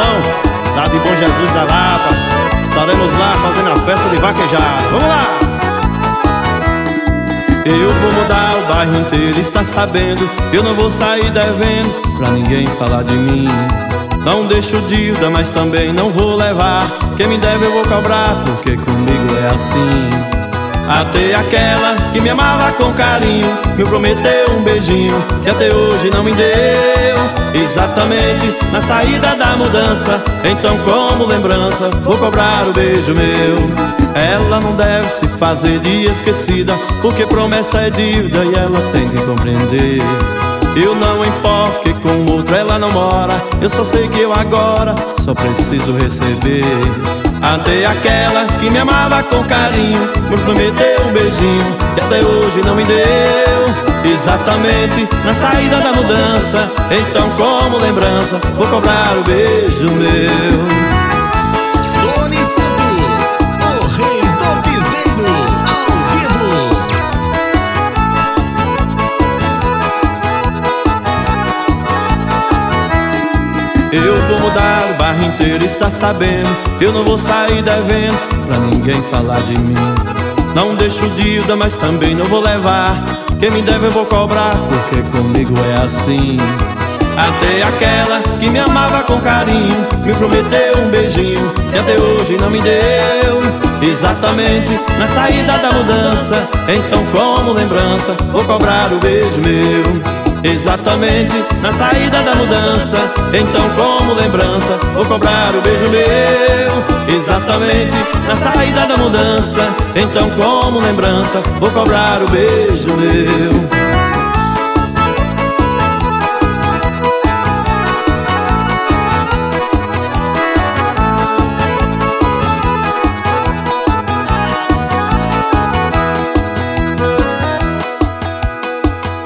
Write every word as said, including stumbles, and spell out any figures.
Leozão, lá de Bom Jesus da Lapa. Estaremos lá fazendo a festa de vaquejada. Vamos lá! Eu vou mudar o bairro inteiro, está sabendo. Eu não vou sair devendo pra ninguém falar de mim. Não deixo dívida, mas também não vou levar. Quem me deve eu vou cobrar, porque comigo é assim. Até aquela que me amava com carinho me prometeu um beijinho que até hoje não me deu. Exatamente na saída da mudança, então como lembrança vou cobrar o beijo meu. Ela não deve se fazer de esquecida, porque promessa é dívida e ela tem que compreender. Eu não importo que com outro ela não mora, eu só sei que eu agora só preciso receber. Até aquela que me amava com carinho me prometeu um beijinho que até hoje não me deu. Exatamente na saída da mudança, então como lembrança vou cobrar o beijo meu. Tony Santos, o rei do piseiro, ao vivo. Eu vou mudar o bairro inteiro, está sabendo. Eu não vou sair devendo pra ninguém falar de mim. Não deixo dívida, mas também não vou levar. Quem me deve eu vou cobrar, porque comigo é assim. Até aquela que me amava com carinho me prometeu um beijinho e até hoje não me deu. Exatamente na saída da mudança, então como lembrança vou cobrar o beijo meu. Exatamente na saída da mudança, então como lembrança vou cobrar o beijo meu. Exatamente na saída da mudança, então como lembrança vou cobrar o beijo meu.